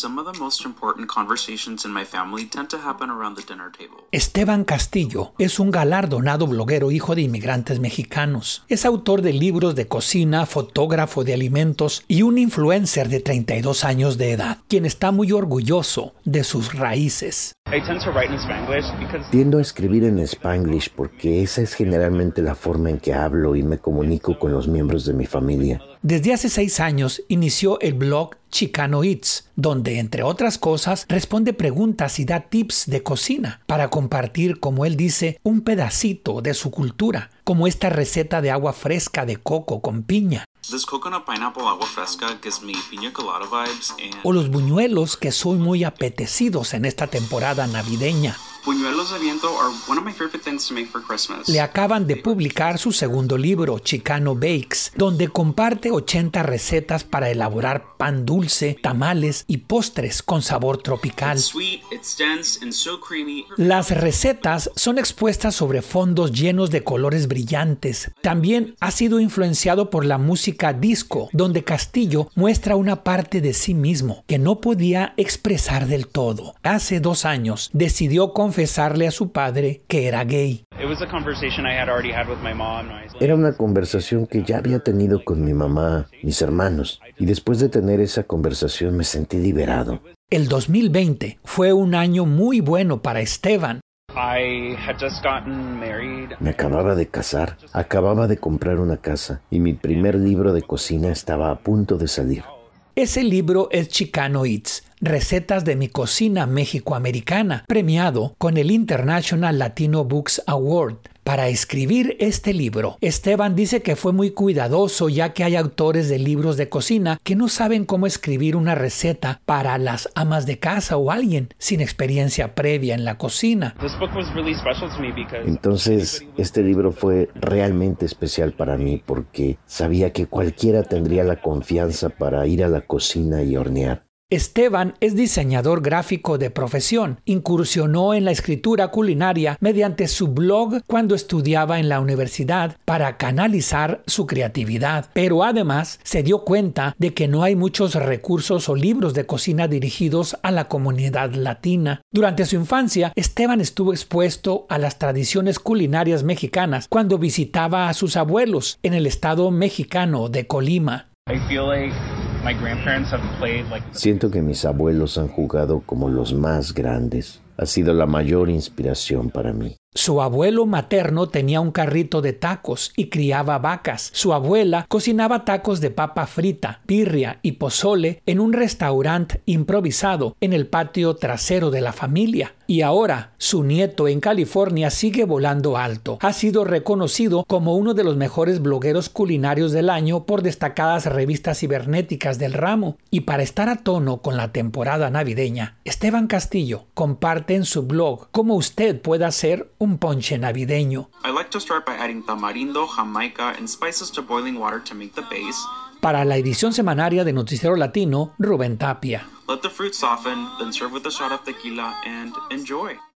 Some of the most important conversations in my family tend to happen around the dinner table. Esteban Castillo es un galardonado bloguero hijo de inmigrantes mexicanos. Es autor de libros de cocina, fotógrafo de alimentos y un influencer de 32 años de edad, quien está muy orgulloso de sus raíces. Tiendo a escribir en Spanglish porque esa es generalmente la forma en que hablo y me comunico con los miembros de mi familia. Desde hace 6 años inició el blog Chicano Eats, donde, entre otras cosas, responde preguntas y da tips de cocina para compartir, como él dice, un pedacito de su cultura, como esta receta de agua fresca de coco con piña. This coconut pineapple agua fresca gives me piña colada vibes O los buñuelos que son muy apetecidos en esta temporada navideña. Buñuelos de viento are one of my favorite things to make for Christmas. Le acaban de publicar su segundo libro, Chicano Bakes, donde comparte 80 recetas para elaborar pan dulce, tamales y postres con sabor tropical. It's sweet, it's dense, and so creamy. Las recetas son expuestas sobre fondos llenos de colores brillantes. También ha sido influenciado por la música disco, donde Castillo muestra una parte de sí mismo que no podía expresar del todo. Hace 2 años decidió confesarle a su padre que era gay. Era una conversación que ya había tenido con mi mamá, mis hermanos, y después de tener esa conversación me sentí liberado. El 2020 fue un año muy bueno para Esteban. Me acababa de casar, acababa de comprar una casa y mi primer libro de cocina estaba a punto de salir. Ese libro es Chicano Eats, recetas de mi cocina mexicoamericana, premiado con el International Latino Books Award. Para escribir este libro, Esteban dice que fue muy cuidadoso, ya que hay autores de libros de cocina que no saben cómo escribir una receta para las amas de casa o alguien sin experiencia previa en la cocina. Entonces, este libro fue realmente especial para mí porque sabía que cualquiera tendría la confianza para ir a la cocina y hornear. Esteban es diseñador gráfico de profesión. Incursionó en la escritura culinaria mediante su blog cuando estudiaba en la universidad para canalizar su creatividad. Pero además se dio cuenta de que no hay muchos recursos o libros de cocina dirigidos a la comunidad latina. Durante su infancia, Esteban estuvo expuesto a las tradiciones culinarias mexicanas cuando visitaba a sus abuelos en el estado mexicano de Colima. Siento que mis abuelos han jugado como los más grandes. Ha sido la mayor inspiración para mí. Su abuelo materno tenía un carrito de tacos y criaba vacas. Su abuela cocinaba tacos de papa frita, birria y pozole en un restaurante improvisado en el patio trasero de la familia. Y ahora, su nieto en California sigue volando alto. Ha sido reconocido como uno de los mejores blogueros culinarios del año por destacadas revistas cibernéticas del ramo. Y para estar a tono con la temporada navideña, Esteban Castillo comparte en su blog cómo usted puede hacer un ponche navideño. I like to start by adding tamarindo, jamaica, and spices to boiling water to make the base. Para la edición semanaria de Noticiero Latino, Rubén Tapia. Let the fruit soften, then serve with a shot of tequila and enjoy.